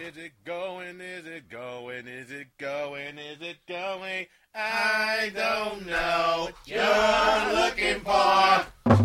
Is it going? Is it going? Is it going? Is it going? I don't know what you're looking for.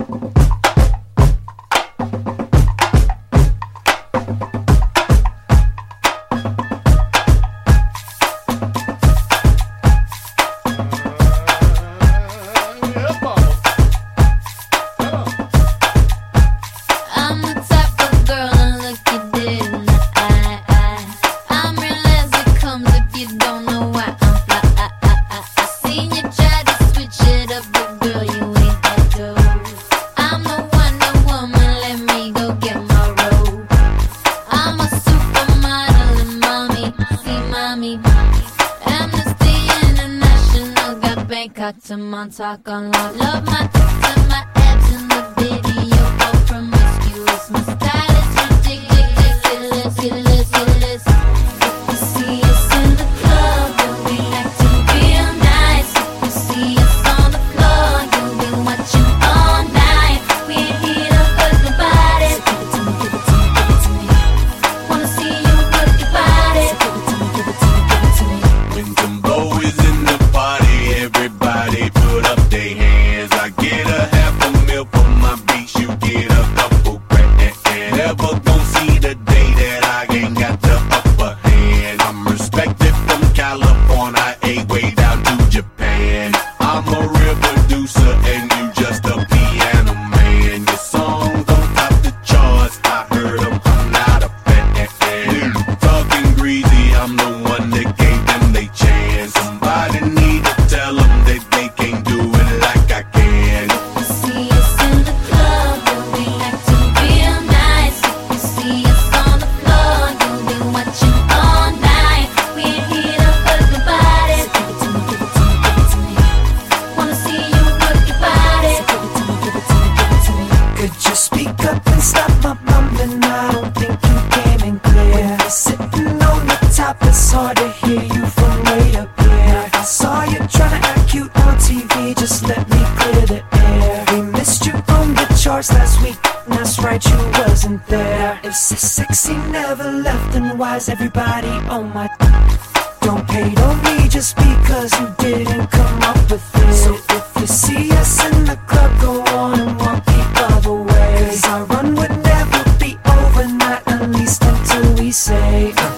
To Montauk on love my tits and my abs in the video, all promiscuous. My style is ridiculous, ridiculous. If you see us in the club, you'll be acting real nice. If you see us on the floor, you'll be watching all night. We ain't here to hurt nobody. So give it to me, give it to me, give it to me. Wanna see you work your body. So give it to me, give it to me, give it to me. When Jumbo is in the party, everybody put up their hands. I get a half a mil for my beats, you get a couple grand. Never gon' see the day that I ain't got the upper hand. I'm respected from California, way down to Japan. I'm a real producer and you just a piano man. Your songs don't top the charts, I heard them, I'm not a fan. Talking greasy, I'm the one that gave them they chance. Somebody need to tell them that they can't do it like I can. If you see us in the club, you'll be acting real nice. If you see us on the floor, you'll be watching all night. We ain't here to hurt nobody. So give it to me, give it to me, give it to me. Wanna see you work your body. So give it to me, give it to me, give it to me. Could you speak up and stop my mumbling? I don't think you came in clear. When you're sitting on the top, it's hard to hear you from way up here. I saw you trying to act cute on TV, just let me clear the air. We missed you on the charts last week, and that's right, you wasn't there. If sexy never left, then why's everybody on my Don't hate on me just because you didn't come up with it. So if you see us in the club, go on and walk the other way. 'Cause our run would never be over, not at least until we say